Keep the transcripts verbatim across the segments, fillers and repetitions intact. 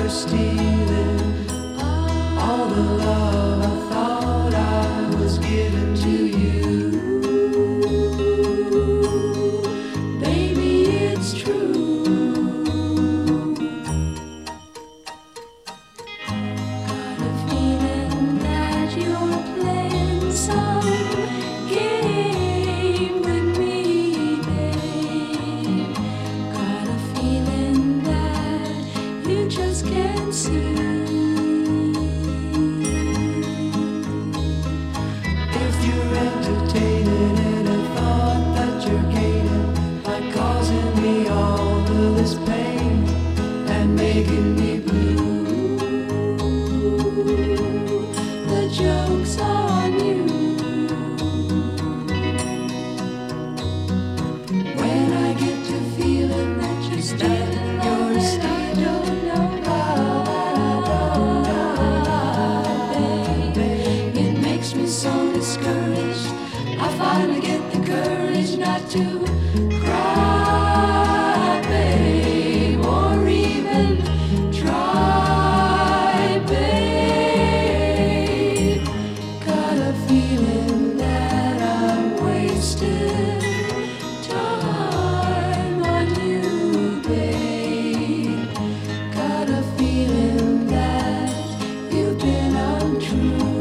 you're stealing all the love I thought I was giving to you. Baby, it's true. Got a feeling that you're playing some game with me, babe. Got a feeling that you just can't see. If you're entertaining in a thought that you're gaining by causing me all of this pain and making me blue, the joke's on you. When I get to feeling that you're stealing, you're stealing, I don't know how, babe. It makes me so discouraged. I finally get the courage not to cry, babe, or even try, babe. Got a feeling that I'm wasting time on you, babe. Got a feeling that you've been untrue.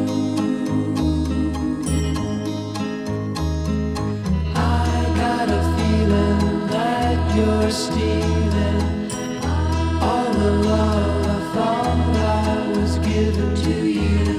I got a feeling that you're stealing all the love I thought I was giving to you.